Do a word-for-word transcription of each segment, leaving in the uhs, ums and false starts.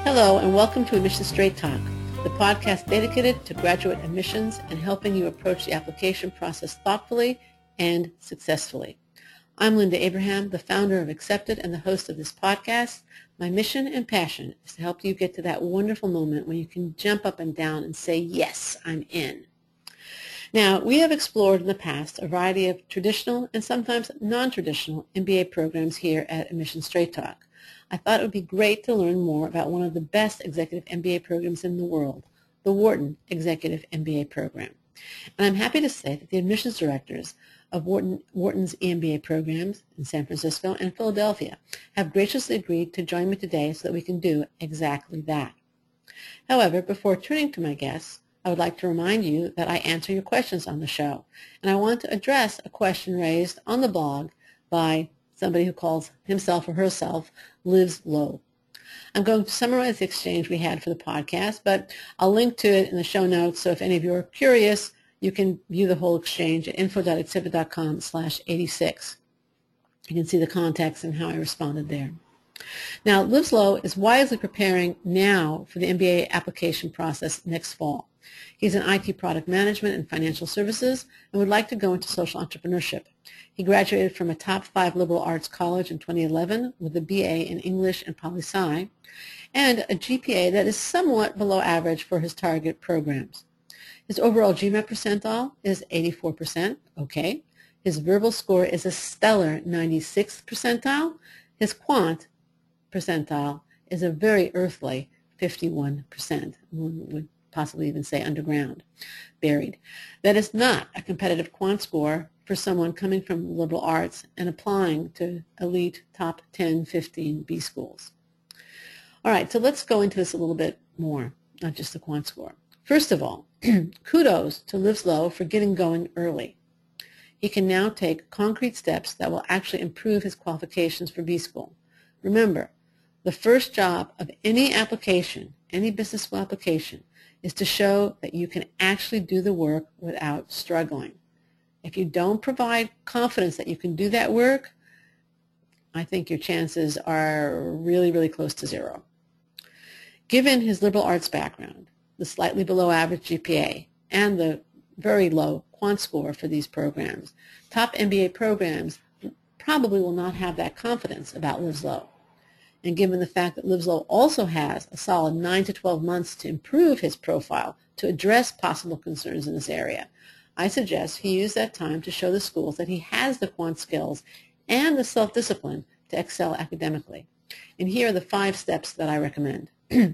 Hello and welcome to Admissions Straight Talk, the podcast dedicated to graduate admissions and helping you approach the application process thoughtfully and successfully. I'm Linda Abraham, the founder of Accepted and the host of this podcast. My mission and passion is to help you get to that wonderful moment when you can jump up and down and say, yes, I'm in. Now, we have explored in the past a variety of traditional and sometimes non-traditional M B A programs here at Admissions Straight Talk. I thought it would be great to learn more about one of the best executive M B A programs in the world, the Wharton Executive M B A Program. And I'm happy to say that the admissions directors of Wharton, Wharton's E M B A programs in San Francisco and Philadelphia have graciously agreed to join me today so that we can do exactly that. However, before turning to my guests, I would like to remind you that I answer your questions on the show, and I want to address a question raised on the blog by somebody who calls himself or herself Lives Low. I'm going to summarize the exchange we had for the podcast, but I'll link to it in the show notes, so if any of you are curious, you can view the whole exchange at info.accepted.com slash 86. You can see the context and how I responded there. Now, Lives Low is wisely preparing now for the M B A application process next fall. He's in I T product management and financial services and would like to go into social entrepreneurship. He graduated from a top five liberal arts college in twenty eleven with a B A in English and poli-sci and a G P A that is somewhat below average for his target programs. His overall GMAT percentile is eighty-four percent, okay. His verbal score is a stellar ninety-sixth percentile. His quant percentile is a very earthly fifty-one percent. One would possibly even say underground, buried. That is not a competitive quant score for someone coming from liberal arts and applying to elite top ten, fifteen B schools. All right, so let's go into this a little bit more, not just the quant score. First of all, kudos to Lives Low for getting going early. He can now take concrete steps that will actually improve his qualifications for B school. Remember, the first job of any application, any business school application, is to show that you can actually do the work without struggling. If you don't provide confidence that you can do that work, I think your chances are really, really close to zero. Given his liberal arts background, the slightly below average G P A, and the very low quant score for these programs, top M B A programs probably will not have that confidence about Lives Low. And given the fact that Lives Low also has a solid nine to twelve months to improve his profile to address possible concerns in this area, I suggest he use that time to show the schools that he has the quant skills and the self-discipline to excel academically. And here are the five steps that I recommend.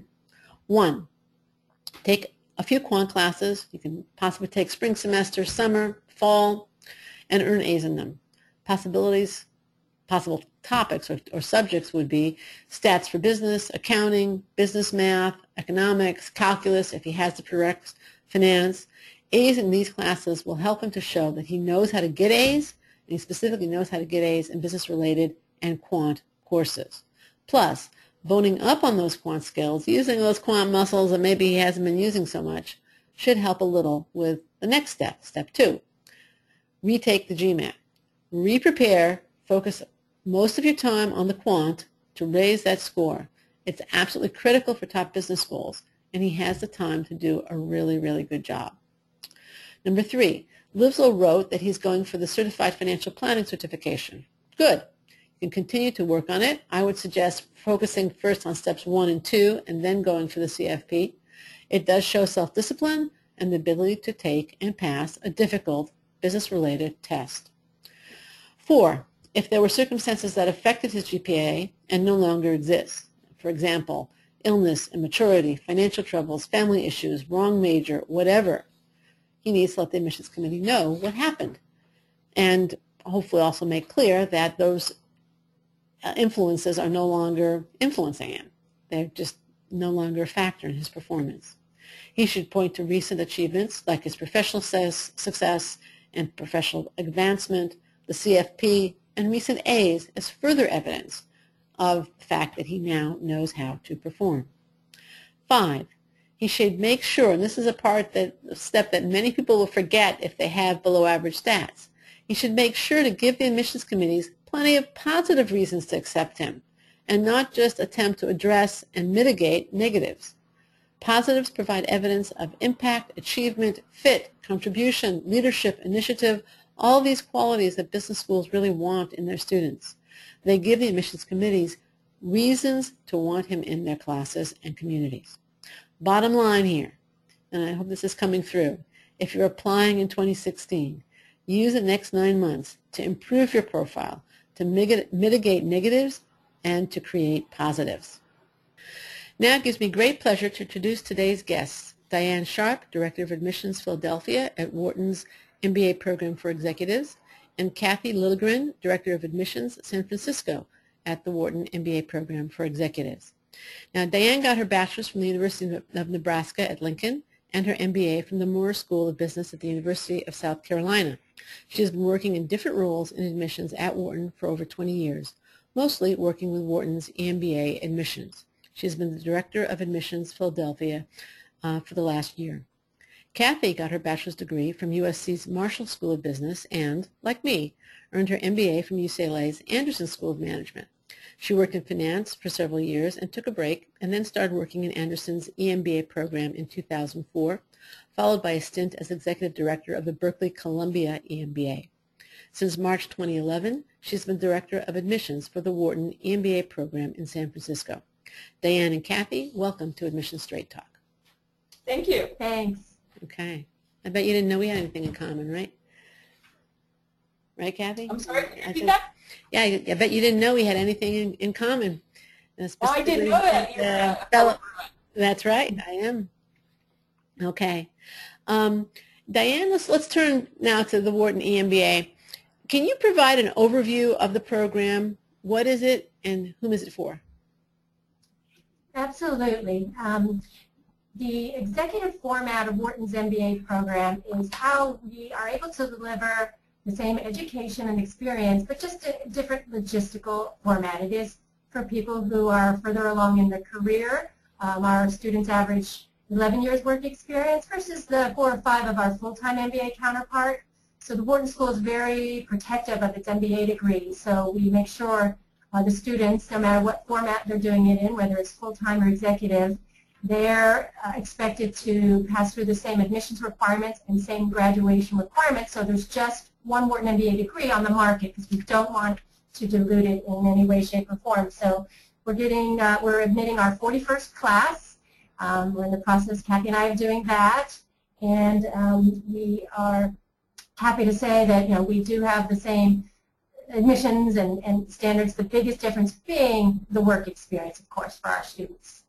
One, take a few quant classes. You can possibly take spring semester, summer, fall, and earn A's in them. Possibilities, possible topics or, or subjects would be stats for business, accounting, business math, economics, calculus, if he has the prereqs, finance. A's in these classes will help him to show that he knows how to get A's, and he specifically knows how to get A's in business-related and quant courses. Plus, boning up on those quant skills, using those quant muscles that maybe he hasn't been using so much, should help a little with the next step, step two. Retake the GMAT. Re-prepare, focus most of your time on the quant to raise that score. It's absolutely critical for top business schools, and he has the time to do a really, really good job. Number three, Lives Low wrote that he's going for the Certified Financial Planning Certification. Good. You can continue to work on it. I would suggest focusing first on steps one and two and then going for the C F P. It does show self-discipline and the ability to take and pass a difficult business-related test. Four, if there were circumstances that affected his G P A and no longer exist, for example, illness, immaturity, financial troubles, family issues, wrong major, whatever, he needs to let the admissions committee know what happened and hopefully also make clear that those uh, influences are no longer influencing him. They're just no longer a factor in his performance. He should point to recent achievements like his professional success and professional advancement, the C F P, and recent A's as further evidence of the fact that he now knows how to perform. Five, he should make sure, and this is a part that a step that many people will forget if they have below average stats, he should make sure to give the admissions committees plenty of positive reasons to accept him and not just attempt to address and mitigate negatives. Positives provide evidence of impact, achievement, fit, contribution, leadership, initiative, all these qualities that business schools really want in their students. They give the admissions committees reasons to want him in their classes and communities. Bottom line here, and I hope this is coming through, if you're applying in twenty sixteen, use the next nine months to improve your profile, to mitigate negatives, and to create positives. Now it gives me great pleasure to introduce today's guests, Diane Sharp, Director of Admissions Philadelphia at Wharton's M B A Program for Executives, and Kathy Lilligren, Director of Admissions San Francisco at the Wharton M B A Program for Executives. Now, Diane got her bachelor's from the University of Nebraska at Lincoln and her M B A from the Moore School of Business at the University of South Carolina. She has been working in different roles in admissions at Wharton for over twenty years, mostly working with Wharton's E M B A admissions. She has been the Director of Admissions Philadelphia uh, for the last year. Kathy got her bachelor's degree from U S C's Marshall School of Business and, like me, earned her M B A from U C L A's Anderson School of Management. She worked in finance for several years and took a break and then started working in Anderson's E M B A program in two thousand four, followed by a stint as Executive Director of the Berkeley Columbia E M B A. Since March twenty eleven, she's been Director of Admissions for the Wharton E M B A program in San Francisco. Diane and Kathy, welcome to Admissions Straight Talk. Thank you. Thanks. Okay. I bet you didn't know we had anything in common, right? Right, Kathy? I'm sorry, can you repeat said, that? Yeah, I, I bet you didn't know we had anything in, in common. Oh, I didn't know that. You're uh, a fellow, that's right, I am. Okay. Um, Diane, let's, let's turn now to the Wharton E M B A. Can you provide an overview of the program? What is it and whom is it for? Absolutely. Um, the executive format of Wharton's M B A program is how we are able to deliver the same education and experience, but just a different logistical format. It is for people who are further along in their career. Um, our students average eleven years work experience versus the four or five of our full-time M B A counterpart. So the Wharton School is very protective of its M B A degree. So we make sure uh, the students, no matter what format they're doing it in, whether it's full-time or executive, they're uh, expected to pass through the same admissions requirements and same graduation requirements. So there's just one Wharton M B A degree on the market because we don't want to dilute it in any way, shape, or form. So we're getting, uh, we're admitting our forty-first class. Um, we're in the process, Kathy and I, of doing that, and um, we are happy to say that you know we do have the same admissions and, and standards. The biggest difference being the work experience, of course, for our students.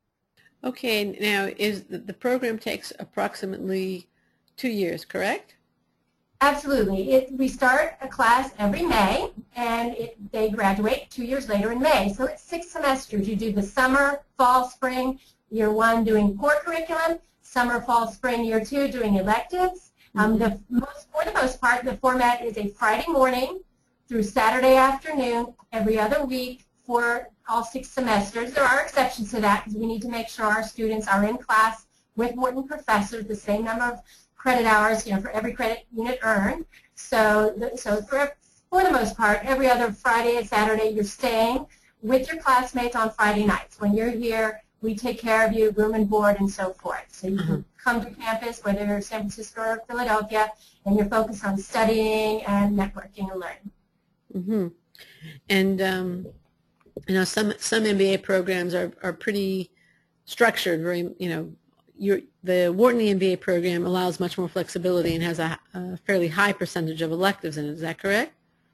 Okay, now is the, the program takes approximately two years, correct? Absolutely. It, we start a class every May, and it, they graduate two years later in May. So it's six semesters. You do the summer, fall, spring, year one doing core curriculum, summer, fall, spring, year two doing electives. Mm-hmm. um, the most, for the most part, the format is a Friday morning through Saturday afternoon every other week for all six semesters. There are exceptions to that because we need to make sure our students are in class with Wharton professors, the same number of credit hours, you know, for every credit unit earned. So, so for, for the most part, every other Friday and Saturday, you're staying with your classmates on Friday nights. When you're here, we take care of you, room and board, and so forth. So you can come to campus, whether you're San Francisco or Philadelphia, and you're focused on studying and networking and learning. Mm-hmm. And um, you know, some some M B A programs are are pretty structured. Very, you know, your the Wharton E M B A program allows much more flexibility and has a, a fairly high percentage of electives in it. Is that correct?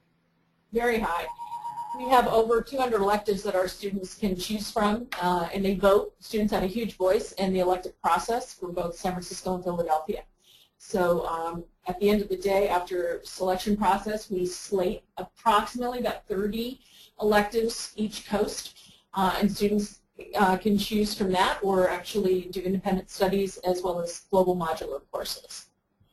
Very high. We have over two hundred electives that our students can choose from, uh, and they vote. Students have a huge voice in the elective process for both San Francisco and Philadelphia. So um, at the end of the day, after selection process, we slate approximately about thirty electives each coast, uh, and students uh, can choose from that or actually do independent studies as well as global modular courses.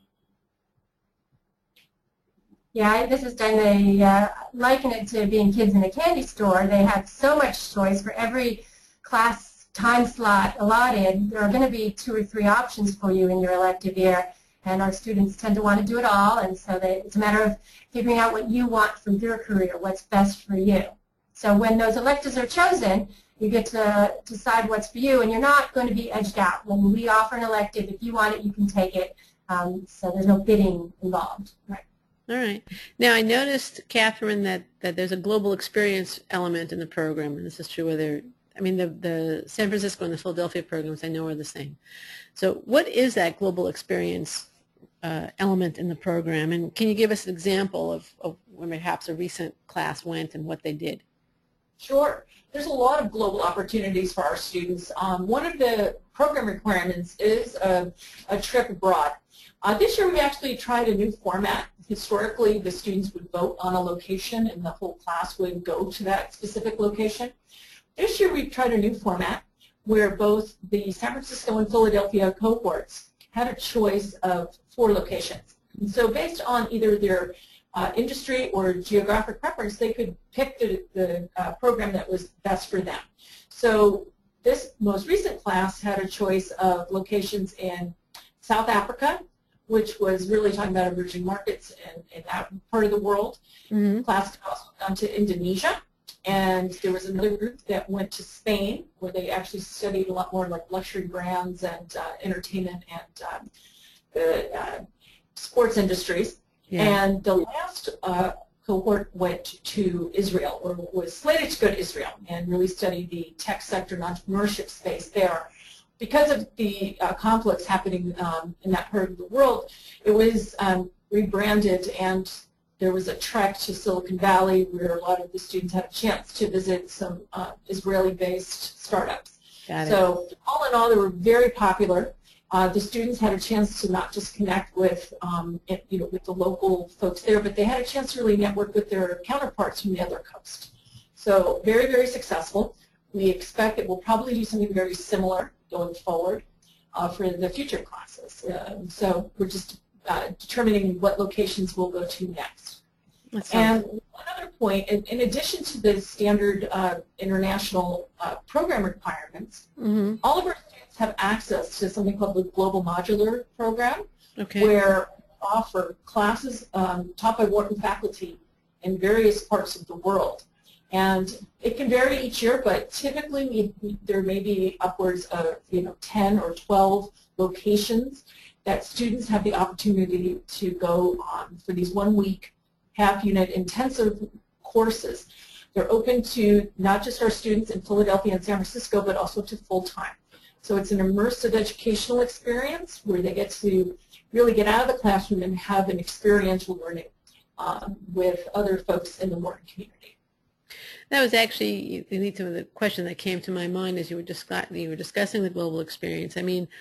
Yeah, this is done. They uh, liken it to being kids in a candy store. They have so much choice for every class time slot allotted. There are going to be two or three options for you in your elective year, and our students tend to want to do it all, and so they, it's a matter of figuring out what you want for your career, what's best for you. So when those electives are chosen, you get to decide what's for you, and you're not going to be edged out. When we offer an elective, if you want it, you can take it. Um, so there's no bidding involved. Right. All right. Now, I noticed, Catherine, that, that there's a global experience element in the program, and this is true whether, I mean, the, the San Francisco and the Philadelphia programs I know are the same. So what is that global experience uh, element in the program, and can you give us an example of, of when perhaps a recent class went and what they did? Sure. There's a lot of global opportunities for our students. Um, one of the program requirements is a, a trip abroad. Uh, this year we actually tried a new format. Historically, the students would vote on a location and the whole class would go to that specific location. This year we've tried a new format where both the San Francisco and Philadelphia cohorts had a choice of four locations. And so based on either their Uh, industry or geographic preference, they could pick the, the uh, program that was best for them. So this most recent class had a choice of locations in South Africa, which was really talking about emerging markets in, in that part of the world. Mm-hmm. Class also gone to Indonesia, and there was another group that went to Spain, where they actually studied a lot more like luxury brands and uh, entertainment and um, the uh, sports industries. Yeah. And the last uh, cohort went to Israel, or was slated to go to Israel, and really study the tech sector and entrepreneurship space there. Because of the uh, conflicts happening um, in that part of the world, it was um, rebranded, and there was a trek to Silicon Valley where a lot of the students had a chance to visit some uh, Israeli-based startups. Got it. So all in all, they were very popular. Uh, the students had a chance to not just connect with, um, it, you know, with the local folks there, but they had a chance to really network with their counterparts from the other coast. So very, very successful. We expect that we'll probably do something very similar going forward uh, for the future classes. Uh, so we're just uh, determining what locations we'll go to next. And one other point, in, in addition to the standard uh, international uh, program requirements, mm-hmm. all of our students have access to something called the Global Modular Program, okay. where we offer classes um, taught by Wharton faculty in various parts of the world. And it can vary each year, but typically we, we, there may be upwards of you know, ten or twelve locations that students have the opportunity to go on for these one-week half-unit intensive courses. They're open to not just our students in Philadelphia and San Francisco, but also to full-time. So it's an immersive educational experience where they get to really get out of the classroom and have an experiential learning um, with other folks in the Wharton community. That was actually you lead to the question that came to my mind as you were, discuss, you were discussing the global experience. I mean,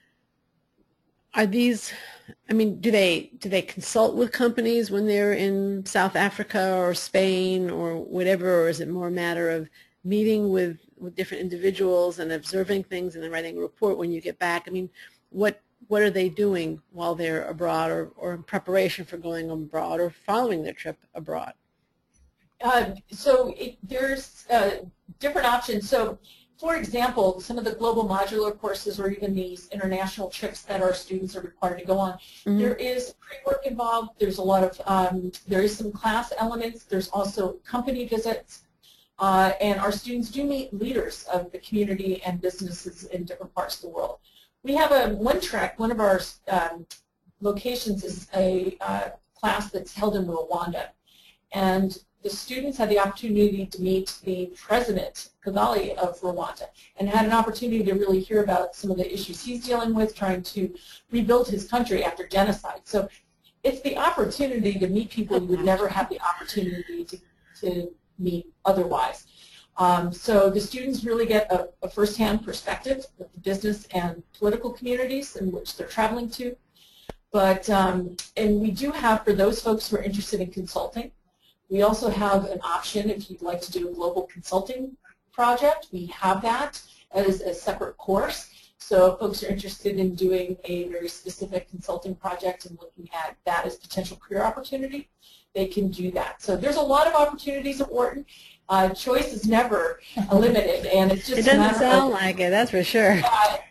are these, I mean, do they do they consult with companies when they're in South Africa or Spain or whatever, or is it more a matter of meeting with, with different individuals and observing things and then writing a report when you get back? I mean, what what are they doing while they're abroad, or, or in preparation for going abroad or following their trip abroad? Uh, so it, there's uh, different options. So for example, some of the global modular courses or even these international trips that our students are required to go on, mm-hmm. there is pre-work involved. There's a lot of, um, there is some class elements. There's also company visits. Uh, and our students do meet leaders of the community and businesses in different parts of the world. We have a one track, one of our um, locations is a uh, class that's held in Rwanda. And the students had the opportunity to meet the president, Kagame, of Rwanda, and had an opportunity to really hear about some of the issues he's dealing with, trying to rebuild his country after genocide. So it's the opportunity to meet people you would never have the opportunity to, to meet otherwise. Um, so the students really get a, a first-hand perspective of the business and political communities in which they're traveling to. But, um, and we do have, for those folks who are interested in consulting, we also have an option if you'd like to do a global consulting project. We have that as a separate course. So if folks are interested in doing a very specific consulting project and looking at that as potential career opportunity, they can do that. So there's a lot of opportunities at Wharton. Uh, choice is never limited, and it's just it doesn't sound like it. That's for sure. Uh,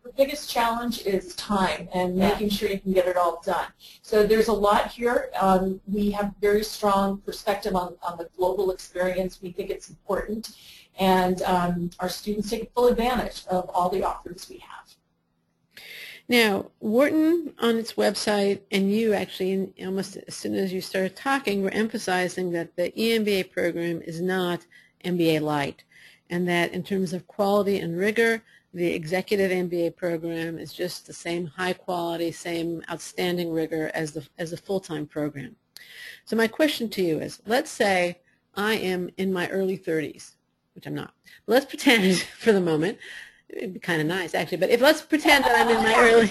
the biggest challenge is time and Yeah. making sure you can get it all done. So there's a lot here. Um, we have very strong perspective on, on the global experience. We think it's important, and um, our students take full advantage of all the offerings we have. Now, Wharton on its website, and you actually, in, almost as soon as you started talking, were emphasizing that the E M B A program is not M B A light, and that in terms of quality and rigor, the executive M B A program is just the same high quality, same outstanding rigor as the, as a full-time program. So my question to you is, let's say I am in my early thirties, which I'm not. But let's pretend for the moment. It'd be kind of nice, actually, but if let's pretend that I'm in my early...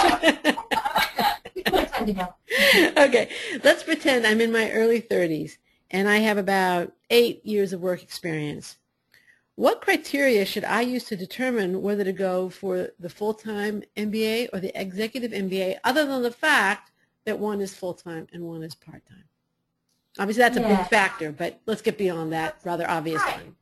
Okay, let's pretend I'm in my early thirties, and I have about eight years of work experience. What criteria should I use to determine whether to go for the full-time M B A or the executive M B A, other than the fact that one is full-time and one is part-time? Obviously, that's a Yeah. big factor, but let's get beyond that rather obvious Right. one.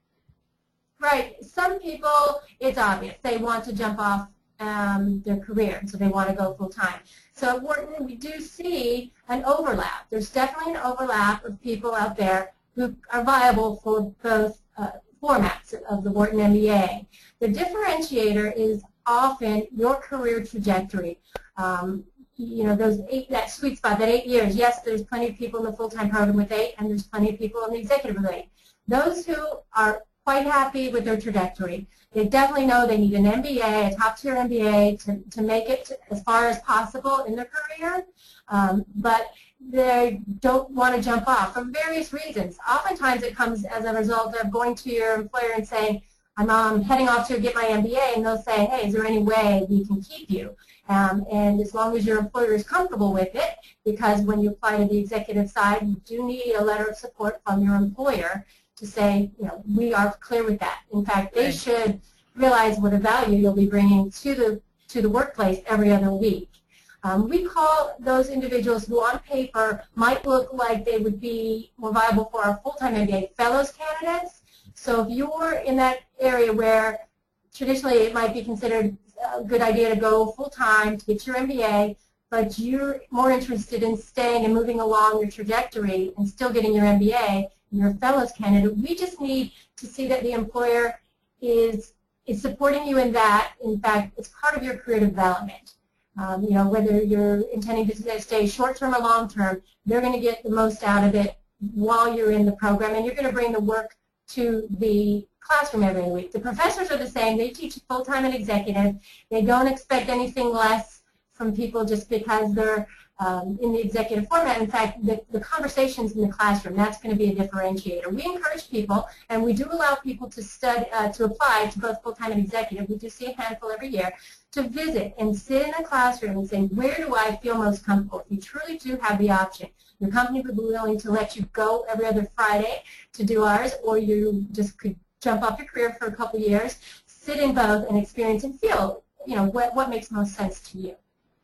Right. Some people, it's obvious. They want to jump off um, their career, so they want to go full-time. So at Wharton, we do see an overlap. There's definitely an overlap of people out there who are viable for both uh, formats of the Wharton M B A. The differentiator is often your career trajectory. Um, you know, those eight, that sweet spot, that eight years. Yes, there's plenty of people in the full-time program with eight, and there's plenty of people in the executive with eight. Those who are quite happy with their trajectory. They definitely know they need an M B A, a top-tier M B A, to, to make it to, as far as possible in their career, um, but they don't want to jump off for various reasons. Oftentimes it comes as a result of going to your employer and saying, I'm um, heading off to get my M B A, and they'll say, hey, is there any way we can keep you? Um, and as long as your employer is comfortable with it, because when you apply to the executive side, you do need a letter of support from your employer to say, you know, we are clear with that. In fact, they Right. should realize what a value you'll be bringing to the to the workplace every other week. Um, we call those individuals who on paper might look like they would be more viable for our full-time M B A fellows candidates. So if you're in that area where traditionally it might be considered a good idea to go full-time to get your M B A, but you're more interested in staying and moving along your trajectory and still getting your M B A, your fellows candidate, we just need to see that the employer is is supporting you in that. In fact, it's part of your career development. Um, you know, whether you're intending to stay short-term or long-term, they're going to get the most out of it while you're in the program, and you're going to bring the work to the classroom every week. The professors are the same. They teach full-time and executive. They don't expect anything less from people just because they're Um, in the executive format. In fact, the, the conversations in the classroom, that's going to be a differentiator. We encourage people, and we do allow people to study, uh, to apply to both full-time and executive. We do see a handful every year, to visit and sit in a classroom and say, where do I feel most comfortable? If you truly do have the option, your company would be willing to let you go every other Friday to do ours, or you just could jump off your career for a couple years, sit in both and experience and feel, you know, what, what makes most sense to you.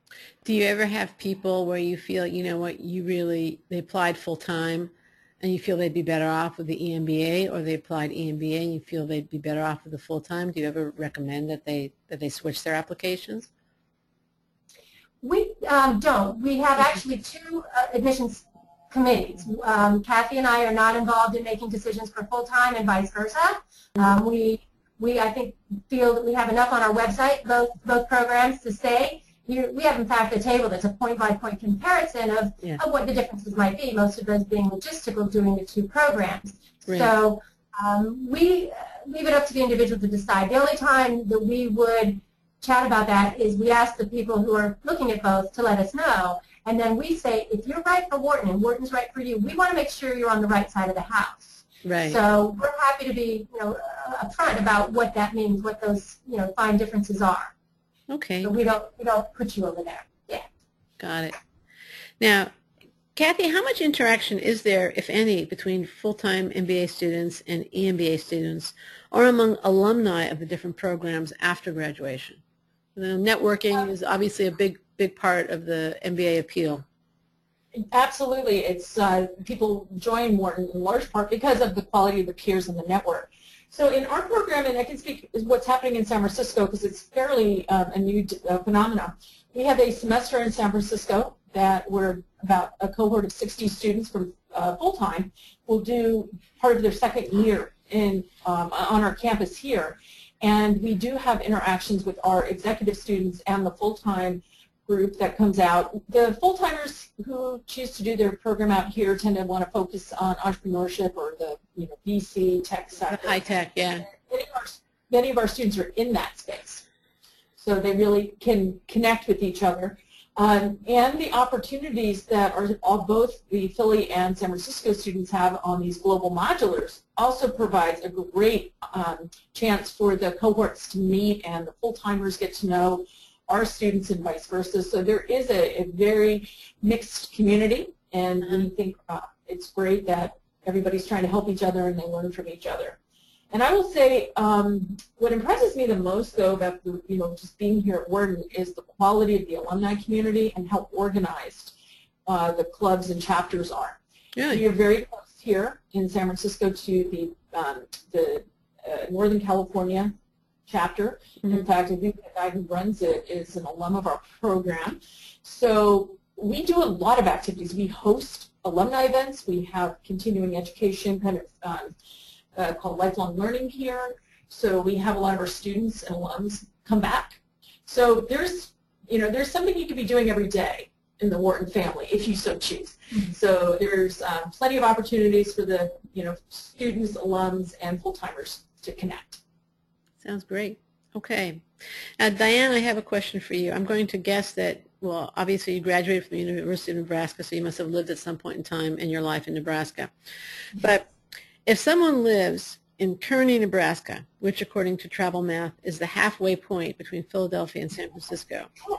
Do you ever have people where you feel, you know what, you really, they applied full-time and you feel they'd be better off with the E M B A, or they applied E M B A and you feel they'd be better off with the full-time? Do you ever recommend that they that they switch their applications? We um, don't. We have actually two uh, admissions committees. Um, Kathy and I are not involved in making decisions for full-time and vice versa. Um, we, we, I think, feel that we have enough on our website, both, both programs, to say, You, we have, in fact, a table that's a point-by-point comparison of, Yeah. of what the differences might be, most of those being logistical doing the two programs. Right. So um, we leave it up to the individual to decide. The only time that we would chat about that is we ask the people who are looking at both to let us know, and then we say, if you're right for Wharton and Wharton's right for you, we want to make sure you're on the right side of the house. Right. So we're happy to be, you know, upfront about what that means, what those, you know, fine differences are. Okay. So we don't we don't put you over there. Yeah. Got it. Now, Kathy, how much interaction is there, if any, between full-time M B A students and E M B A students, or among alumni of the different programs after graduation? You know, networking is obviously a big, big part of the M B A appeal. Absolutely. It's uh, people join Wharton in large part because of the quality of the peers in the network. So in our program, and I can speak is what's happening in San Francisco because it's fairly um, a new uh, phenomenon. We have a semester in San Francisco that we're about a cohort of sixty students from uh, full-time will do part of their second year in um, on our campus here. And we do have interactions with our executive students and the full-time group that comes out. The full-timers who choose to do their program out here tend to want to focus on entrepreneurship or the you know V C tech sector. High tech, yeah. Many of, our, many of our students are in that space, so they really can connect with each other. Um, and the opportunities that are all both the Philly and San Francisco students have on these global modulars also provides a great um, chance for the cohorts to meet and the full-timers get to know our students and vice versa. So there is a, a very mixed community, and we think uh, it's great that everybody's trying to help each other and they learn from each other. And I will say, um, what impresses me the most, though, about the, you know just being here at Wharton is the quality of the alumni community and how organized uh, the clubs and chapters are. Really? So you're very close here in San Francisco to the um, the uh, Northern California chapter. Mm-hmm. In fact, I think the guy who runs it is an alum of our program. So we do a lot of activities. We host alumni events. We have continuing education kind of um, Uh, called Lifelong Learning here. So we have a lot of our students and alums come back. So there's, you know, there's something you could be doing every day in the Wharton family if you so choose. Mm-hmm. So there's um, plenty of opportunities for the, you know, students, alums, and full-timers to connect. Sounds great. Okay. Now, Diane, I have a question for you. I'm going to guess that, well, obviously you graduated from the University of Nebraska, so you must have lived at some point in time in your life in Nebraska. But if someone lives in Kearney, Nebraska, which according to Travel Math is the halfway point between Philadelphia and San Francisco,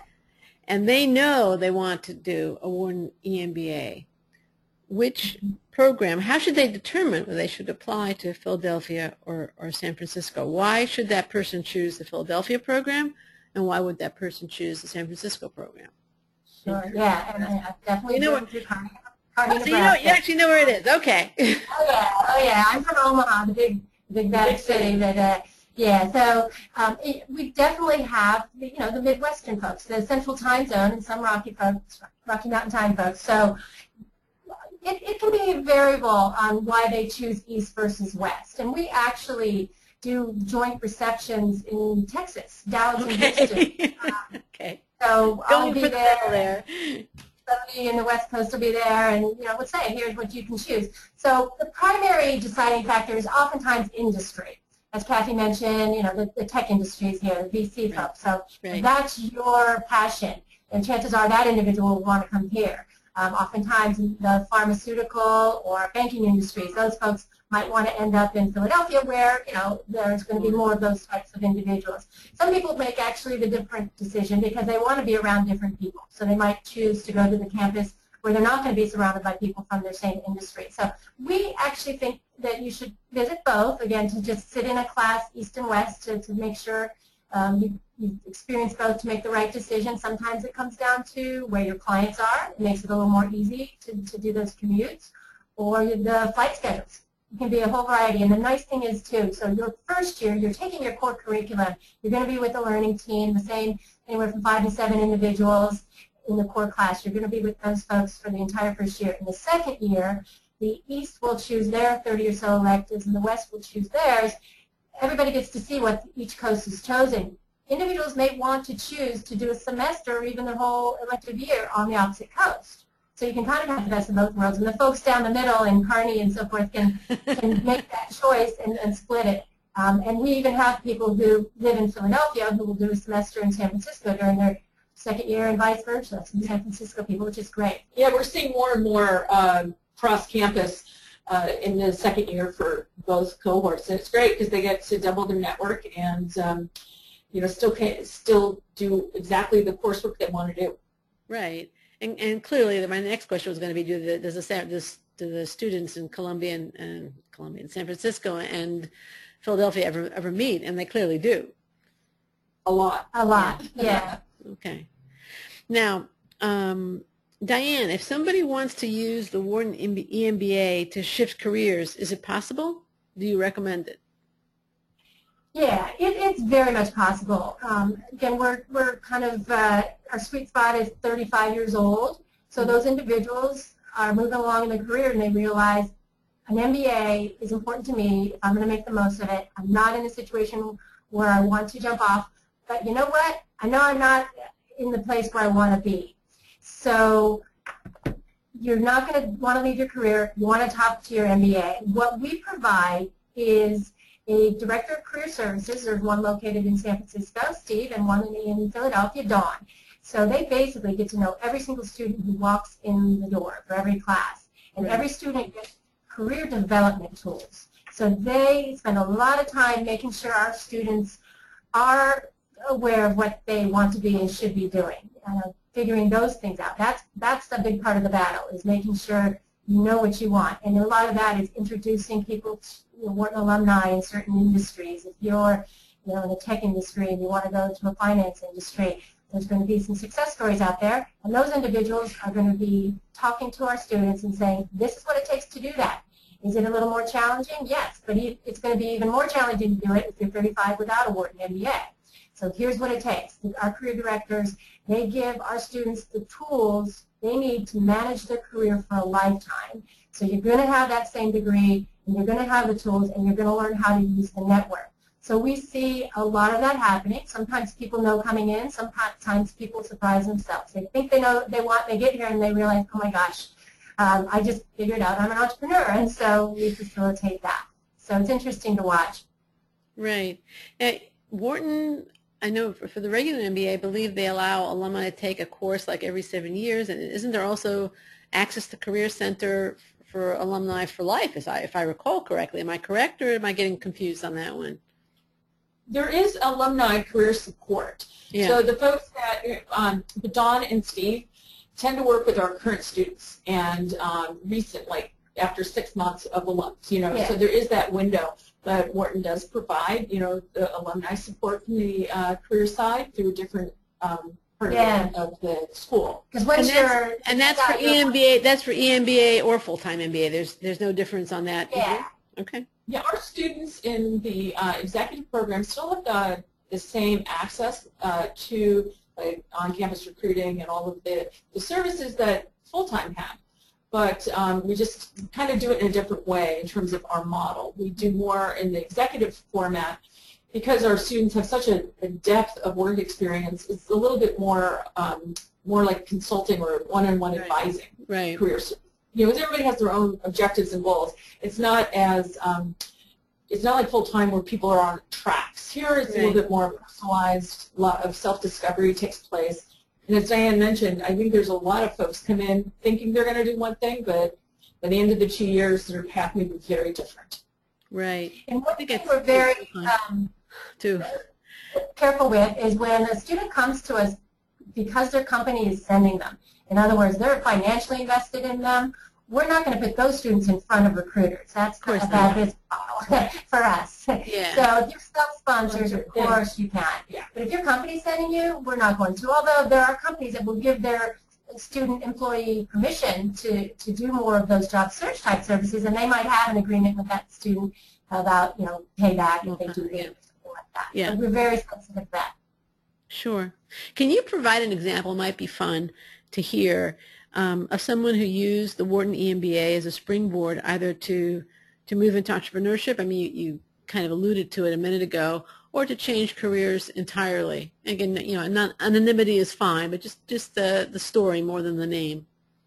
and they know they want to do a Wharton E M B A, which program, how should they determine whether they should apply to Philadelphia or, or San Francisco? Why should that person choose the Philadelphia program, and why would that person choose the San Francisco program? Sure, yeah, and I definitely you know what, Kearney. Oh, so you, know, you actually know where it is. Okay. Oh yeah, oh yeah. I'm from Omaha, the big, big bad city. That, uh, yeah. So um, it, we definitely have, the, you know, the Midwestern folks, the Central Time Zone, and some Rocky folks, Rocky Mountain Time folks. So it, it can be variable on why they choose East versus West, and we actually do joint receptions in Texas, Dallas, okay. and Houston. Um, okay. So I'll Going be for there. The there. Somebody in the West Coast will be there, and you know, we'll say, here's what you can choose. So the primary deciding factor is oftentimes industry. As Kathy mentioned, you know, the, the tech industries here, the V C right. folks. So right. if that's your passion, and chances are that individual will want to come here. Um, oftentimes the pharmaceutical or banking industries, those folks might want to end up in Philadelphia where, you know, there's going to be more of those types of individuals. Some people make actually the different decision because they want to be around different people. So they might choose to go to the campus where they're not going to be surrounded by people from their same industry. So we actually think that you should visit both, again, to just sit in a class, East and West, to, to make sure um, you, you experience both to make the right decision. Sometimes it comes down to where your clients are. It makes it a little more easy to, to do those commutes, or the flight schedules. It can be a whole variety. And the nice thing is, too, so your first year, you're taking your core curriculum. You're going to be with the learning team, the same, anywhere from five to seven individuals in the core class. You're going to be with those folks for the entire first year. In the second year, the East will choose their thirty or so electives, and the West will choose theirs. Everybody gets to see what each coast has chosen. Individuals may want to choose to do a semester or even the whole elective year on the opposite coast. So you can kind of have the best of both worlds. And the folks down the middle in Kearney and so forth can, can make that choice and, and split it. Um, and we even have people who live in Philadelphia who will do a semester in San Francisco during their second year and vice versa. Some San Francisco people, which is great. Yeah, we're seeing more and more um, cross-campus uh, in the second year for both cohorts. And it's great because they get to double their network and um, you know, still can, still do exactly the coursework they want to do. Right. And, and clearly, my next question was going to be: Do the does the does, do the students in Columbia and, and Columbia and San Francisco and Philadelphia ever ever meet? And they clearly do. A lot. A lot. Yeah. Okay. Now, um, Diane, if somebody wants to use the Wharton E M B A to shift careers, is it possible? Do you recommend it? Yeah, it, it's very much possible. Um, again, we're, we're kind of, uh, our sweet spot is thirty-five years old, so those individuals are moving along in their career and they realize an M B A is important to me if I'm going to make the most of it. I'm not in a situation where I want to jump off, but you know what? I know I'm not in the place where I want to be. So you're not going to want to leave your career. You want to top tier M B A. What we provide is a Director of Career Services. There's one located in San Francisco, Steve, and one in Philadelphia, Dawn. So they basically get to know every single student who walks in the door for every class. And Right. every student gets career development tools. So they spend a lot of time making sure our students are aware of what they want to be and should be doing, uh, figuring those things out. That's, that's a big part of the battle, is making sure you know what you want. And a lot of that is introducing people to, you know, Wharton alumni in certain industries. If you're, you know, in the tech industry and you want to go to a finance industry, there's going to be some success stories out there, and those individuals are going to be talking to our students and saying, this is what it takes to do that. Is it a little more challenging? Yes, but it's going to be even more challenging to do it if you're thirty-five without a Wharton M B A. So here's what it takes. Our career directors, they give our students the tools they need to manage their career for a lifetime. So you're going to have that same degree, and you're going to have the tools, and you're going to learn how to use the network. So we see a lot of that happening. Sometimes people know coming in. Sometimes people surprise themselves. They think they know what they want. They get here and they realize, oh my gosh, um, I just figured out I'm an entrepreneur. And so we facilitate that. So it's interesting to watch. Right. Now, Wharton, I know for, for the regular M B A, I believe they allow alumni to take a course like every seven years. And isn't there also access to Career Center for alumni for life, if I, if I recall correctly? Am I correct, or am I getting confused on that one? There is alumni career support. Yeah. So the folks that, um, Dawn and Steve, tend to work with our current students, and um, recently, after six months of alums, you know, Yeah. so there is that window that Wharton does provide, you know, the alumni support from the uh, career side through different um, part Yeah. of the school. Because once And that's, you're and that's for E M B A. That's for E M B A or full-time M B A. There's there's no difference on that. Yeah. Okay. Yeah, our students in the uh, executive program still have uh, the same access uh, to like, on-campus recruiting and all of the, the services that full-time have. But um, we just kind of do it in a different way in terms of our model. We do more in the executive format because our students have such a, a depth of work experience. It's a little bit more um, more like consulting or one-on-one Right. advising Right. career service. You know, everybody has their own objectives and goals. It's not as, um, it's not like full-time where people are on tracks. Here it's a little Right. bit more personalized, a lot of self-discovery takes place. And as Diane mentioned, I think there's a lot of folks come in thinking they're going to do one thing, but by the end of the two years, their path may be very different. Right. And one I think thing it's- we're very it's fun. um, Too. careful with is when a student comes to us because their company is sending them. In other words, they're financially invested in them. We're not going to put those students in front of recruiters. That's Of course a not. bad business model for us. Yeah. So if you're self-sponsored, of Yeah. course you can. Yeah. But if your company's sending you, we're not going to. Although there are companies that will give their student employee permission to, to do more of those job search type services, and they might have an agreement with that student about, you know, payback if they do Yeah. leave or something like that. Yeah. So we're very sensitive to that. Sure. Can you provide an example? It might be fun to hear um, of someone who used the Wharton E M B A as a springboard either to to move into entrepreneurship. I mean, you, you kind of alluded to it a minute ago, or to change careers entirely. Again, you know, non, anonymity is fine, but just just the the story more than the name.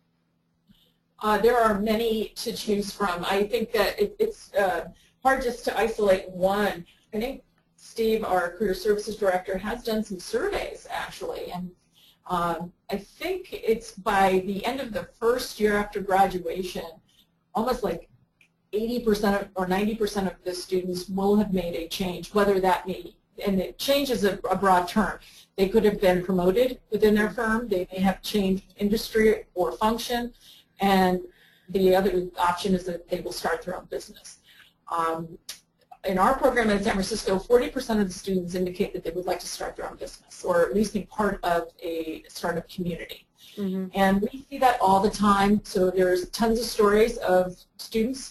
Uh, there are many to choose from. I think that it, it's uh, hard just to isolate one. I think Steve, our career services director, has done some surveys actually, and um, I think it's by the end of the first year after graduation, almost like eighty percent or ninety percent of the students will have made a change, whether that be, and it change is a, a broad term. They could have been promoted within their firm. They may have changed industry or function. And the other option is that they will start their own business. Um, in our program in San Francisco, forty percent of the students indicate that they would like to start their own business or at least be part of a startup community. Mm-hmm. And we see that all the time. So there's tons of stories of students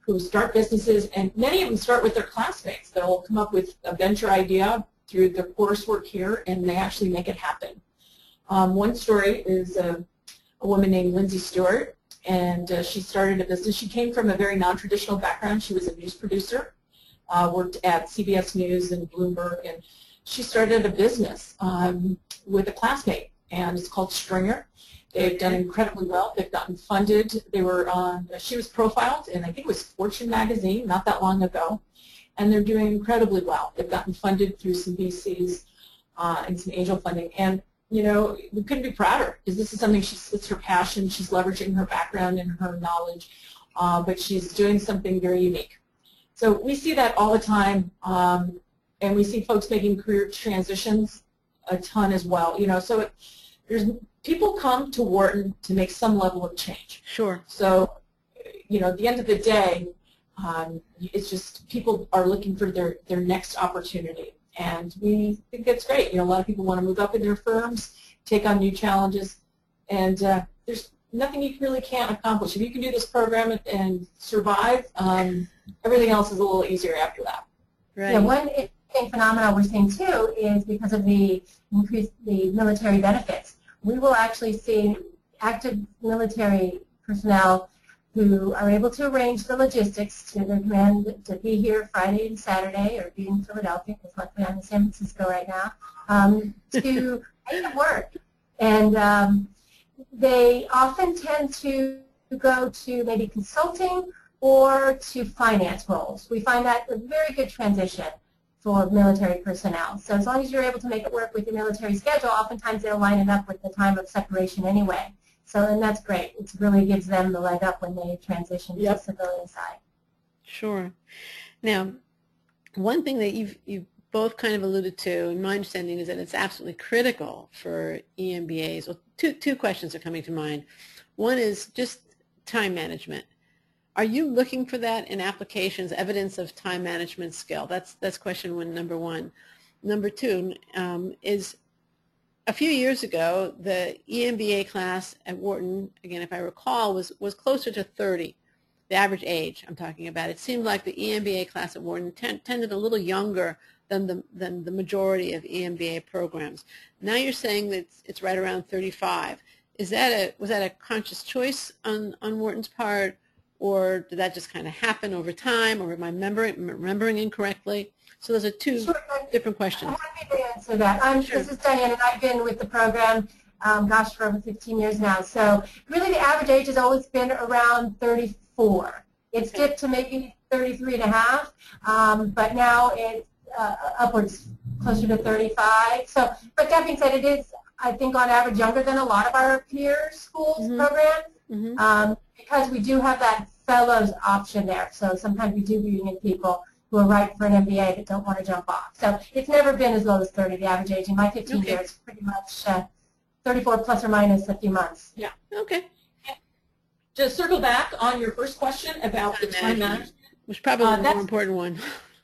who start businesses, and many of them start with their classmates. They'll come up with a venture idea through their coursework here, and they actually make it happen. Um, one story is a, a woman named Lindsay Stewart, and uh, she started a business. She came from a very non-traditional background. She was a news producer, uh, worked at C B S News and Bloomberg, and she started a business um, with a classmate, and it's called Stringer. They've done incredibly well. They've gotten funded. They were on, she was profiled in, I think it was Fortune magazine not that long ago, and they're doing incredibly well. They've gotten funded through some V Cs uh, and some angel funding, and you know, we couldn't be prouder, because this is something she's, it's her passion. She's leveraging her background and her knowledge, uh, but she's doing something very unique. So we see that all the time, um, and we see folks making career transitions a ton as well. You know, so it, there's people come to Wharton to make some level of change. Sure. So, you know, at the end of the day, um, it's just people are looking for their, their next opportunity. And we think that's great. You know, a lot of people want to move up in their firms, take on new challenges, and uh, there's nothing you really can't accomplish. If you can do this program and, and survive, um, everything else is a little easier after that. Right. Yeah, one interesting phenomenon we're seeing too is because of the increase the military benefits. We will actually see active military personnel who are able to arrange the logistics to their command to be here Friday and Saturday, or be in Philadelphia, because luckily I'm in San Francisco right now, um, to make it work. And um, they often tend to go to maybe consulting or to finance roles. We find that a very good transition for military personnel. So as long as you're able to make it work with your military schedule, oftentimes they'll line it up with the time of separation anyway. So, and that's great. It really gives them the leg up when they transition yep. to the civilian side. Sure. Now, one thing that you've, you've both kind of alluded to, and my understanding is that it's absolutely critical for E M B As. Well, two, two questions are coming to mind. One is just time management. Are you looking for that in applications, evidence of time management skill? That's, that's question one, number one. Number two um, is, a few years ago, the E M B A class at Wharton, again, if I recall, was, was closer to thirty, the average age I'm talking about. It seemed like the E M B A class at Wharton ten, tended a little younger than the, than the majority of E M B A programs. Now you're saying that it's, it's right around thirty-five. Is that a, was that a conscious choice on, on Wharton's part, or did that just kind of happen over time, or am I remembering, remembering incorrectly? So those are two sure. different questions. I'm happy to answer that. I'm, sure. This is Diane, and I've been with the program, um, gosh, for over fifteen years now. So really the average age has always been around thirty-four. It's Okay. dipped to maybe thirty-three and a half, um, but now it's uh, upwards closer to thirty-five. So, but that being said, it is, I think, on average younger than a lot of our peer schools Mm-hmm. programs, Mm-hmm. um, because we do have that fellows option there. So sometimes we do bring in people who are right for an M B A that don't want to jump off. So it's never been as low as thirty, the average age. In my fifteen Okay. years, pretty much uh, thirty-four plus or minus a few months. Yeah. Okay. To circle back on your first question about Time the time management. management. Which probably Uh, the that's- more important one.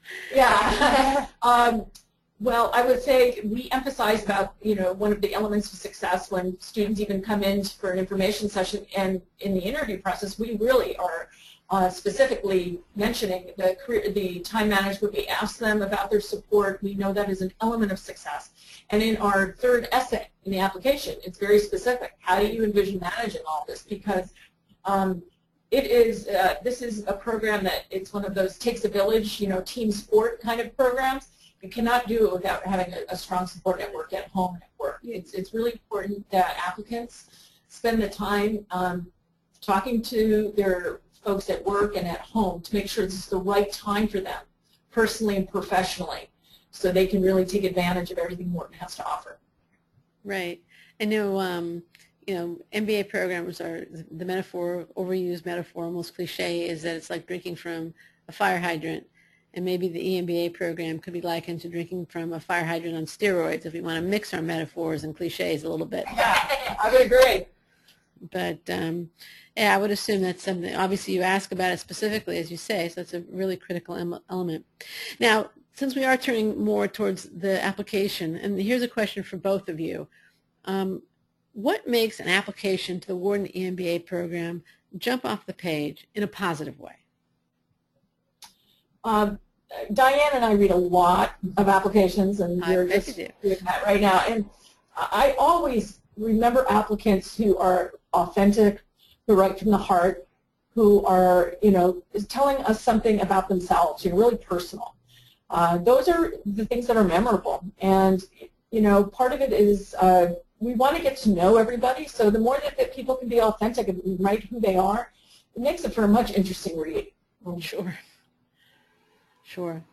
Yeah. um, well, I would say we emphasize about, you know, one of the elements of success when students even come in for an information session, and in the interview process, we really are uh, specifically mentioning the career, the time management. We ask them about their support. We know that is an element of success. And in our third essay in the application, it's very specific. How do you envision managing all this? Because um, it is, uh, this is a program that it's one of those takes a village, you know, team sport kind of programs. You cannot do it without having a, a strong support network at home and at work. It's, it's really important that applicants spend the time um, talking to their folks at work and at home to make sure this is the right time for them, personally and professionally, so they can really take advantage of everything Wharton has to offer. Right. I know, um, you know, M B A programs are, the metaphor, overused metaphor, almost cliche, is that it's like drinking from a fire hydrant. And maybe the E M B A program could be likened to drinking from a fire hydrant on steroids, if we want to mix our metaphors and cliches a little bit. Yeah, I would agree. But, um, yeah, I would assume that's something, obviously you ask about it specifically, as you say, so it's a really critical em- element. Now, since we are turning more towards the application, and here's a question for both of you. Um, what makes an application to the Wharton E M B A program jump off the page in a positive way? Um, Diane and I read a lot of applications, and I we're bet just you do. doing that right now. And I always remember applicants who are authentic, who write from the heart, who are, you know, is telling us something about themselves, you know, really personal. Uh, those are the things that are memorable. And, you know, part of it is uh, we want to get to know everybody, so the more that, that people can be authentic and write who they are, it makes it for a much interesting read. Sure. Sure.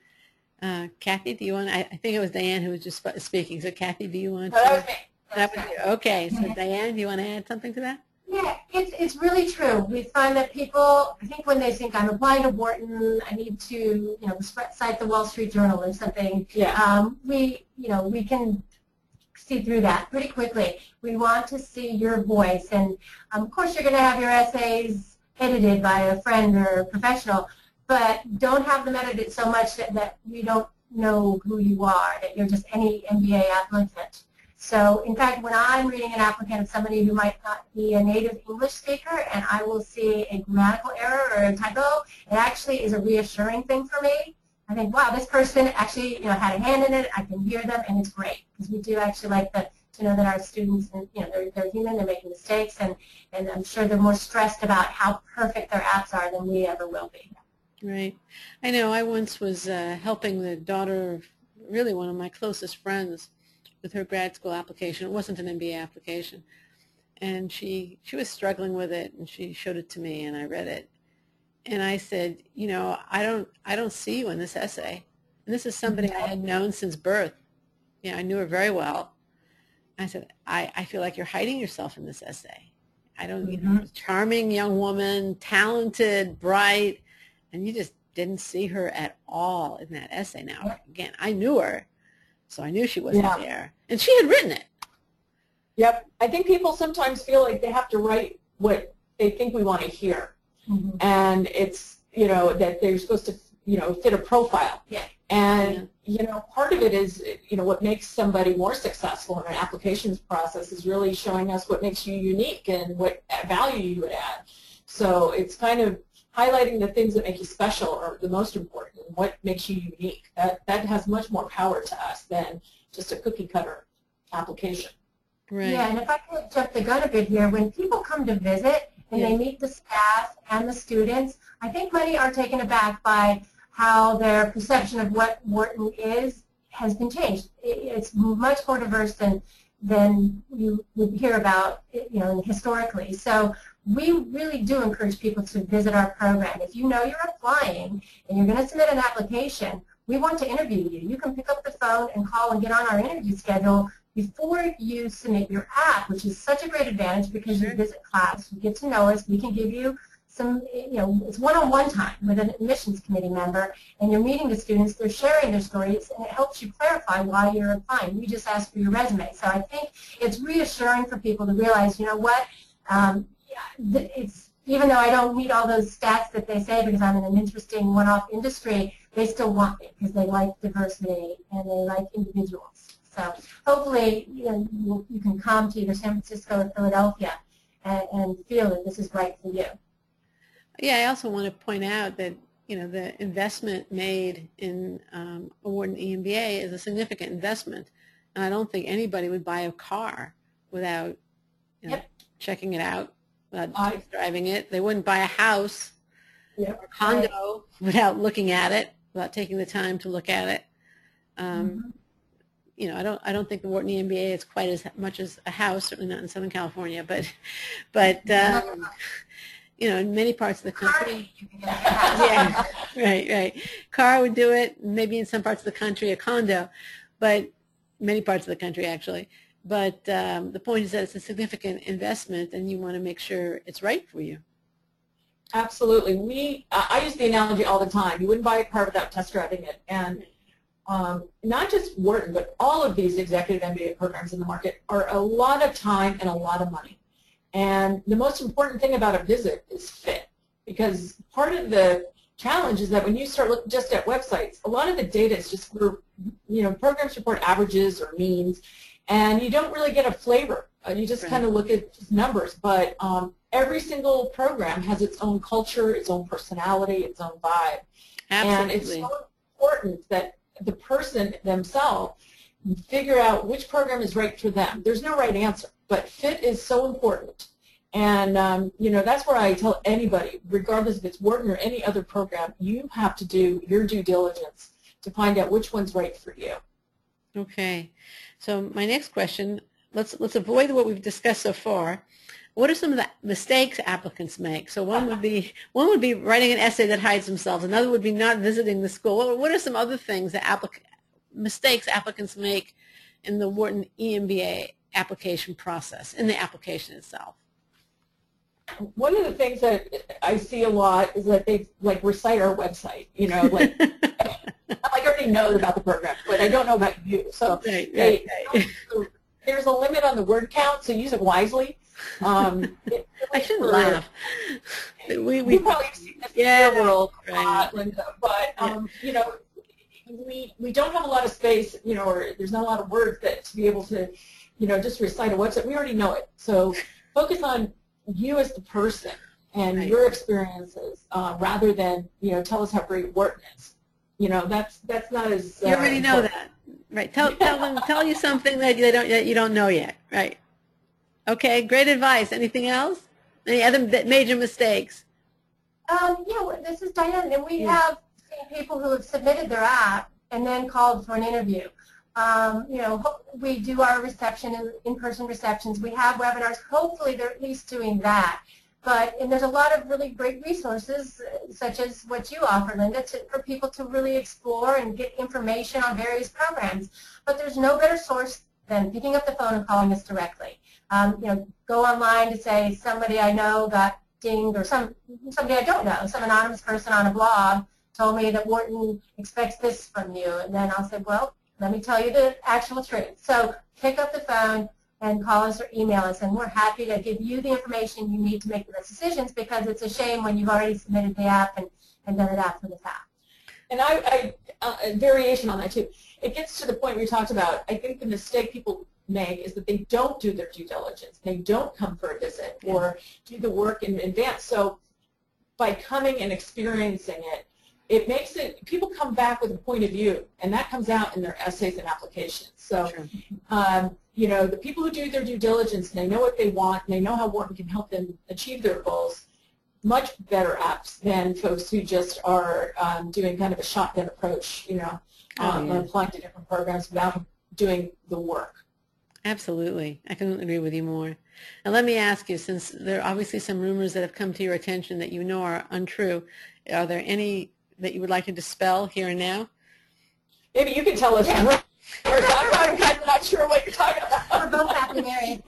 Uh, Kathy, do you want, I, I think it was Diane who was just sp- speaking, so Kathy, do you want to? That was me. That was you. Okay, so Diane, do you want to add something to that? Yeah, it's, it's really true. We find that people, I think when they think I'm applying to Wharton, I need to, you know, cite the Wall Street Journal or something, Yeah. um, we, you know, we can see through that pretty quickly. We want to see your voice, and um, of course you're going to have your essays edited by a friend or a professional, but don't have them edited so much that, that we don't know who you are, that you're just any M B A applicant. So, in fact, when I'm reading an applicant of somebody who might not be a native English speaker and I will see a grammatical error or a typo, it actually is a reassuring thing for me. I think, wow, this person actually, you know, had a hand in it. I can hear them, and it's great because we do actually like the, to know that our students, you know, they're, they're human, they're making mistakes, and, and I'm sure they're more stressed about how perfect their apps are than we ever will be. Right. I know I once was uh, helping the daughter of really one of my closest friends with her grad school application. It wasn't an M B A application. And she, she was struggling with it, and she showed it to me, and I read it. And I said, you know, I don't, I don't see you in this essay. And this is somebody I had known since birth. You know, I knew her very well. I said, I, I feel like you're hiding yourself in this essay. I don't, you know, charming young woman, talented, bright, and you just didn't see her at all in that essay. Now, again, I knew her, so I knew she wasn't Yeah. there. And she had written it. Yep. I think people sometimes feel like they have to write what they think we want to hear. Mm-hmm. And it's, you know, that they're supposed to, you know, fit a profile. Yeah. And, yeah. you know, part of it is, you know, what makes somebody more successful in an applications process is really showing us what makes you unique and what value you would add. So it's kind of highlighting the things that make you special are the most important, and what makes you unique. That, that has much more power to us than just a cookie-cutter application. Right. Yeah, and if I could jump the gun a bit here, when people come to visit and yeah. they meet the staff and the students, I think many are taken aback by how their perception of what Wharton is has been changed. It's much more diverse than than you would hear about, you know, historically. So we really do encourage people to visit our program. If you know you're applying and you're going to submit an application, we want to interview you. You can pick up the phone and call and get on our interview schedule before you submit your app, which is such a great advantage because you visit class, you get to know us, we can give you some, you know, it's one-on-one time with an admissions committee member, and you're meeting the students, they're sharing their stories, and it helps you clarify why you're applying. We just ask for your resume. So I think it's reassuring for people to realize, you know what, um, it's, even though I don't meet all those stats that they say because I'm in an interesting one-off industry, they still want me because they like diversity and they like individuals. So hopefully, you know, you, you can come to either San Francisco or Philadelphia and, and feel that this is right for you. Yeah, I also want to point out that, you know, the investment made in um, a Wharton E M B A is a significant investment. And I don't think anybody would buy a car without, you know, yep. checking it out, without I, driving it. They wouldn't buy a house yep. or a condo without looking at it, without taking the time to look at it. Um, mm-hmm. You know, I don't. I don't think the Wharton E M B A is quite as much as a house. Certainly not in Southern California, but, but um, you know, in many parts of the country. Yeah, right, right. Car would do it. Maybe in some parts of the country, a condo, but many parts of the country actually. But um, the point is that it's a significant investment, and you want to make sure it's right for you. Absolutely. We. I use the analogy all the time. You wouldn't buy a car without test driving it, and. Um, not just Wharton, but all of these executive M B A programs in the market are a lot of time and a lot of money. And the most important thing about a visit is fit, because part of the challenge is that when you start looking just at websites, a lot of the data is just for, you know, programs report averages or means, and you don't really get a flavor. Uh, you just right. kind of look at just numbers. But um, every single program has its own culture, its own personality, its own vibe. Absolutely. And it's so important that the person themselves figure out which program is right for them. There's no right answer, but fit is so important. And, um, you know, that's where I tell anybody, regardless if it's Wharton or any other program, you have to do your due diligence to find out which one's right for you. Okay. So my next question, let's, let's avoid what we've discussed so far. What are some of the mistakes applicants make? So one would be one would be writing an essay that hides themselves. Another would be not visiting the school. What are some other things that applic mistakes applicants make in the Wharton E M B A application process, in the application itself? One of the things that I see a lot is that they like recite our website. You know, like I already know about the program, but I don't know about you. So right, they, right, right. There's a limit on the word count, so use it wisely. Um, it, I shouldn't for, laugh. We, we, you probably see this yeah, in the world, right. uh, Linda, but um, yeah. you know, we we don't have a lot of space, you know, or there's not a lot of words that to be able to, you know, just recite a website. We already know it, so focus on you as the person and right. your experiences, uh, rather than you know, tell us how great Wharton is. You know, that's that's not as uh, you already know important. that, right? Tell tell them tell you something that you don't that you don't know yet, right? Okay, great advice. Anything else? Any other major mistakes? Um, yeah, this is Diane, and we Yeah. have seen people who have submitted their app and then called for an interview. Um, you know, we do our reception, in-person receptions. We have webinars. Hopefully, they're at least doing that. But and there's a lot of really great resources, uh, such as what you offer, Linda, to, for people to really explore and get information on various programs. But there's no better source than picking up the phone and calling us directly. Um, you know, go online to say somebody I know got dinged, or some somebody I don't know, some anonymous person on a blog told me that Wharton expects this from you, and then I'll say, well, let me tell you the actual truth. So pick up the phone and call us or email us, and we're happy to give you the information you need to make the best decisions, because it's a shame when you've already submitted the app and, and done it after the fact. And I, I uh, a variation on that too. It gets to the point we talked about. I think the mistake people make is that they don't do their due diligence. They don't come for a visit or do the work in advance. So by coming and experiencing it, it makes it, people come back with a point of view, and that comes out in their essays and applications. So, Sure. um, you know, the people who do their due diligence, and they know what they want, and they know how Wharton can help them achieve their goals, much better apps than folks who just are um, doing kind of a shotgun approach, you know, Oh, um, yeah. and applying to different programs without doing the work. Absolutely. I couldn't agree with you more. And let me ask you, since there are obviously some rumors that have come to your attention that you know are untrue, are there any that you would like to dispel here and now? Maybe you can tell us. Yeah. Or I'm kind of not sure what you're talking about. We're both happy married.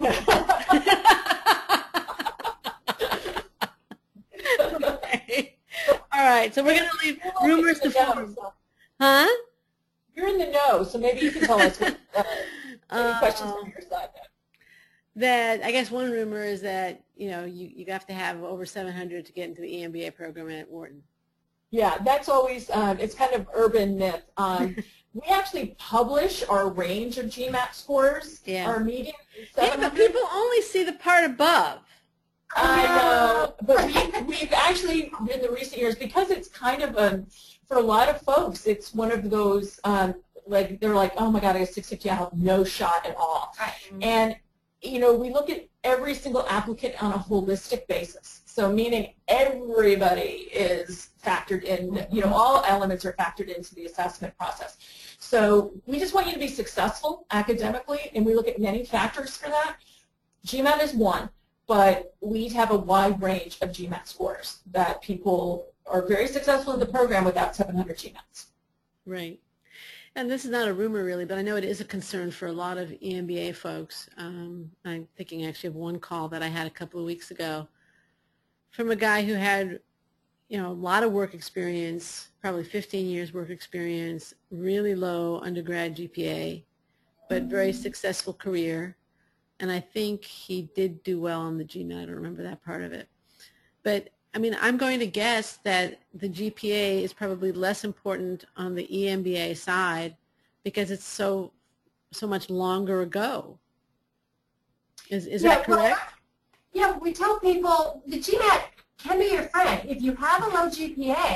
Okay. All right, so we're going to leave You're rumors to in the know, form. so- Huh? You're in the know, so maybe you can tell us what, uh, any Uh, questions from your side. That I guess one rumor is that, you know, you, you have to have over seven hundred to get into the E M B A program at Wharton. Yeah, that's always, um, it's kind of urban myth. Um, we actually publish our range of GMAT scores. Yeah. Our median is Yeah, seven but hundred. people only see the part above. I know, but we, we've actually, in the recent years, because it's kind of a, for a lot of folks, it's one of those, um, like, they're like, oh my God, I got six fifty, I have no shot at all. Right. And, you know, we look at every single applicant on a holistic basis. So meaning everybody is factored in, you know, all elements are factored into the assessment process. So we just want you to be successful academically, and we look at many factors for that. GMAT is one, but we have a wide range of GMAT scores that people are very successful in the program without seven hundred GMATs. Right. And this is not a rumor really, but I know it is a concern for a lot of E M B A folks. Um, I'm thinking actually of one call that I had a couple of weeks ago from a guy who had, you know, a lot of work experience, probably fifteen years work experience, really low undergrad G P A, but very successful career. And I think he did do well on the GMAT. I don't remember that part of it. But I mean, I'm going to guess that the G P A is probably less important on the E M B A side because it's so so much longer ago. Is is Yeah, that correct? Well, yeah, we tell people the GMAT can be your friend. If you have a low G P A,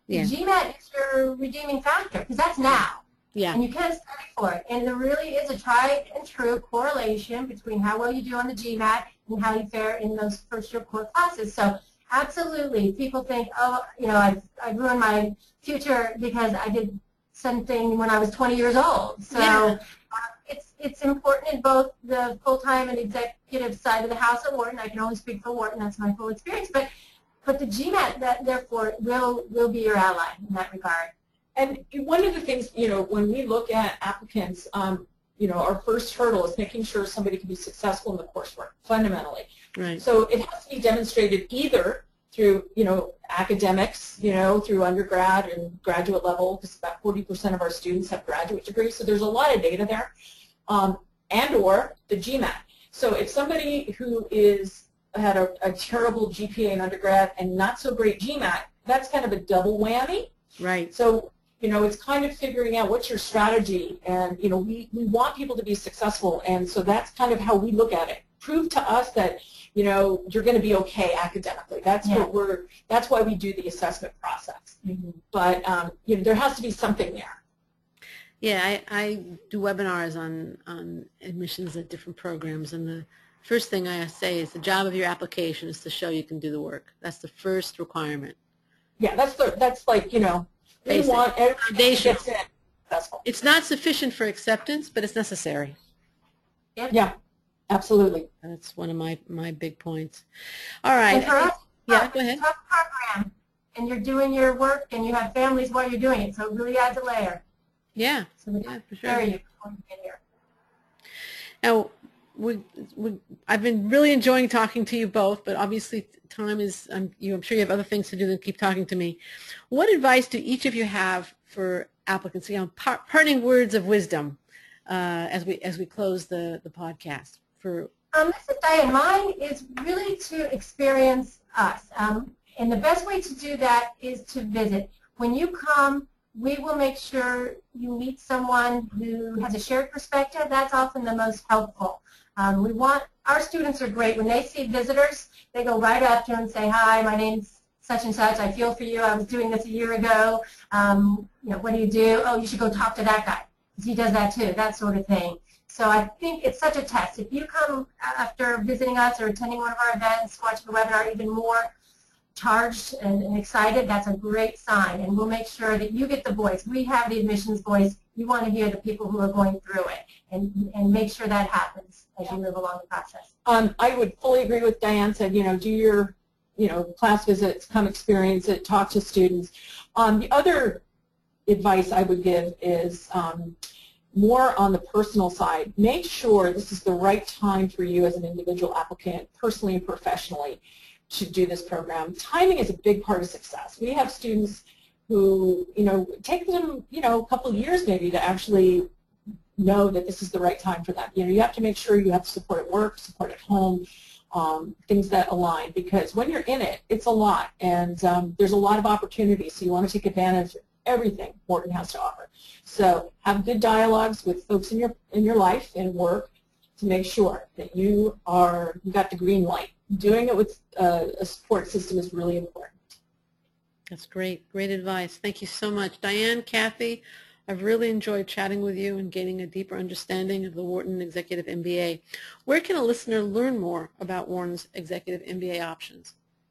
The Yeah. GMAT is your redeeming factor because that's now. Yeah. And you can study for it. And there really is a tried and true correlation between how well you do on the GMAT and how you fare in those first year core classes. So absolutely, people think, oh, you know, I've, I've ruined my future because I did something when I was twenty years old. So Yeah. uh, it's, it's important in both the full-time and executive side of the house at Wharton. I can only speak for Wharton. That's my full experience. But, but the GMAT, that, therefore, will, will be your ally in that regard. And one of the things, you know, when we look at applicants, um, you know, our first hurdle is making sure somebody can be successful in the coursework, fundamentally. Right. So it has to be demonstrated either through, you know, academics, you know, through undergrad and graduate level, because about forty percent of our students have graduate degrees, so there's a lot of data there, um, and or the GMAT. So if somebody who is had a, a terrible G P A in undergrad and not so great GMAT, that's kind of a double whammy. Right. So, you know, it's kind of figuring out what's your strategy, and, you know, we, we want people to be successful, and so that's kind of how we look at it. Prove to us that, you know, you're going to be okay academically. That's Yeah. what we're, that's why we do the assessment process. Mm-hmm. But, um, you know, there has to be something there. Yeah, I, I do webinars on, on admissions at different programs, and the first thing I say is the job of your application is to show you can do the work. That's the first requirement. Yeah, that's the, that's like, you know, we Basic. want everybody who Foundational. gets in successful. It's not sufficient for acceptance, but it's necessary. Yeah, absolutely. That's one of my, my big points. All right. And for us, Yeah, go ahead. tough program, and you're doing your work, and you have families while you're doing it, so it really adds a layer. Yeah, So we yeah, for prepare sure. you before you get here. Now, we, we, I've been really enjoying talking to you both, but obviously time is, I'm, you, I'm sure you have other things to do than keep talking to me. What advice do each of you have for applicants, you know, par parting words of wisdom uh, as we as we close the, the podcast? For Um, this is Diane. Mine is really to experience us. Um, and the best way to do that is to visit. When you come, we will make sure you meet someone who has a shared perspective. That's often the most helpful. Um, we want, our students are great. When they see visitors, they go right up to them and say, hi, my name's such and such. I feel for you. I was doing this a year ago. Um, you know, what do you do? Oh, you should go talk to that guy, because he does that too, that sort of thing. So I think it's such a test. If you come after visiting us or attending one of our events, watching the webinar, even more charged and, and excited, that's a great sign. And we'll make sure that you get the voice. We have the admissions voice. You want to hear the people who are going through it, and, and make sure that happens as you move along the process. Um, I would fully agree with Diane said, you know, do your, you know, class visits, come experience it, talk to students. Um, the other advice I would give is um, more on the personal side. Make sure this is the right time for you as an individual applicant, personally and professionally, to do this program. Timing is a big part of success. We have students who, you know, take them, you know, a couple of years maybe to actually know that this is the right time for them. You know, you have to make sure you have support at work, support at home, um, things that align, because when you're in it, it's a lot, and um, there's a lot of opportunities, so you want to take advantage of everything Wharton has to offer. So have good dialogues with folks in your in your life and work to make sure that you are you got the green light. Doing it with uh, a support system is really important. That's great. Great advice. Thank you so much. Diane, Kathy, I've really enjoyed chatting with you and gaining a deeper understanding of the Wharton Executive M B A. Where can a listener learn more about Wharton's Executive M B A options?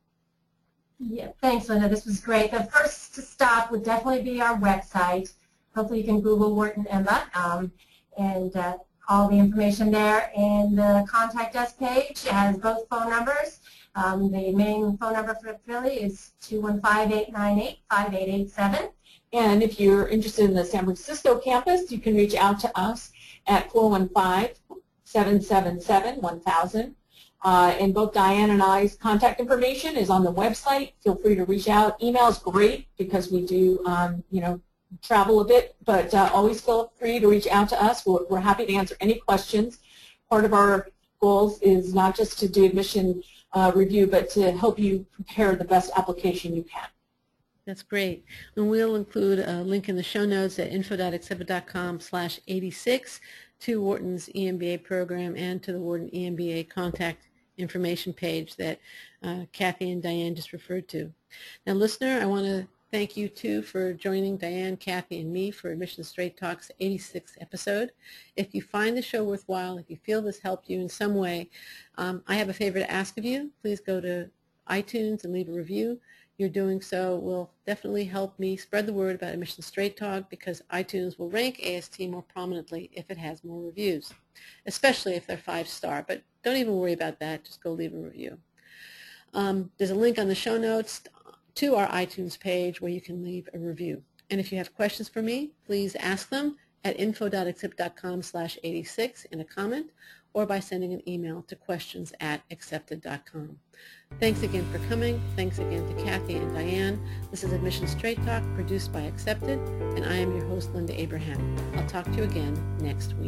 Yeah, thanks, Linda. This was great. The first stop would definitely be our website. Hopefully you can Google Wharton M B A, um, and uh, all the information there. And the contact us page has both phone numbers. Um, the main phone number for Philly is two one five, eight nine eight, five eight eight seven. And if you're interested in the San Francisco campus, you can reach out to us at four one five, seven seven seven, one thousand. Uh, and both Diane and I's contact information is on the website. Feel free to reach out. Email is great because we do, um, you know, travel a bit, but uh, always feel free to reach out to us. We're, we're happy to answer any questions. Part of our goals is not just to do admission uh, review, but to help you prepare the best application you can. That's great. And we'll include a link in the show notes at info.accepted.com slash 86 to Wharton's E M B A program and to the Wharton E M B A contact information page that uh, Kathy and Diane just referred to. Now, listener, I want to Thank you, too, for joining Diane, Kathy, and me for Admissions Straight Talk's eighty-sixth episode. If you find the show worthwhile, if you feel this helped you in some way, um, I have a favor to ask of you. Please go to iTunes and leave a review. Your doing so will definitely help me spread the word about Admissions Straight Talk, because iTunes will rank A S T more prominently if it has more reviews, especially if they're five-star. But don't even worry about that. Just go leave a review. Um, there's a link on the show notes to our iTunes page where you can leave a review. And if you have questions for me, please ask them at info.accepted.com slash 86 in a comment, or by sending an email to questions at accepted dot com. Thanks again for coming. Thanks again to Kathy and Diane. This is Admissions Straight Talk, produced by Accepted, and I am your host, Linda Abraham. I'll talk to you again next week.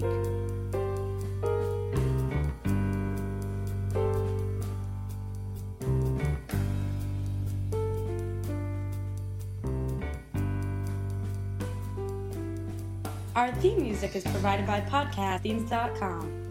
Our theme music is provided by podcast themes dot com.